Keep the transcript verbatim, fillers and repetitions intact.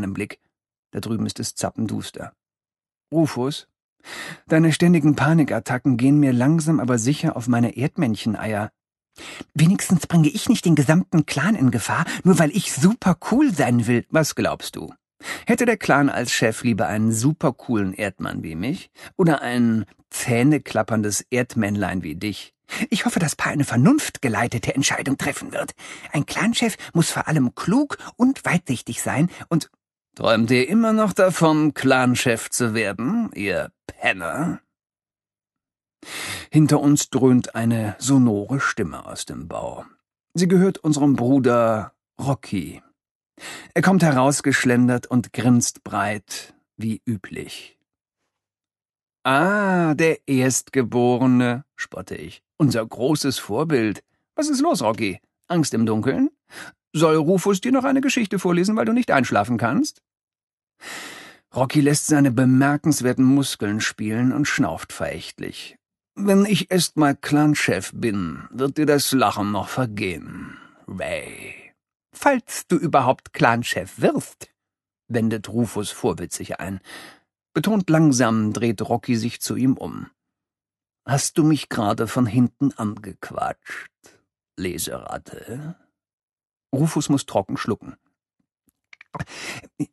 im Blick. Da drüben ist es zappenduster. »Rufus, deine ständigen Panikattacken gehen mir langsam aber sicher auf meine Erdmänncheneier. Wenigstens bringe ich nicht den gesamten Clan in Gefahr, nur weil ich super cool sein will. Was glaubst du? Hätte der Clan als Chef lieber einen super coolen Erdmann wie mich oder ein zähneklapperndes Erdmännlein wie dich? Ich hoffe, dass Pa eine vernunftgeleitete Entscheidung treffen wird. Ein Clanchef muss vor allem klug und weitsichtig sein und... Träumt ihr immer noch davon, Clanchef zu werden, ihr Penner? Hinter uns dröhnt eine sonore Stimme aus dem Bau. Sie gehört unserem Bruder Rocky. Er kommt herausgeschlendert und grinst breit, wie üblich. »Ah, der Erstgeborene«, spotte ich. »Unser großes Vorbild. Was ist los, Rocky? Angst im Dunkeln? Soll Rufus dir noch eine Geschichte vorlesen, weil du nicht einschlafen kannst?« Rocky lässt seine bemerkenswerten Muskeln spielen und schnauft verächtlich. »Wenn ich erst mal Clanchef bin, wird dir das Lachen noch vergehen, Ray.« »Falls du überhaupt Clanchef wirst«, wendet Rufus vorwitzig ein. Betont langsam dreht Rocky sich zu ihm um. »Hast du mich gerade von hinten angequatscht, Leseratte?« Rufus muss trocken schlucken.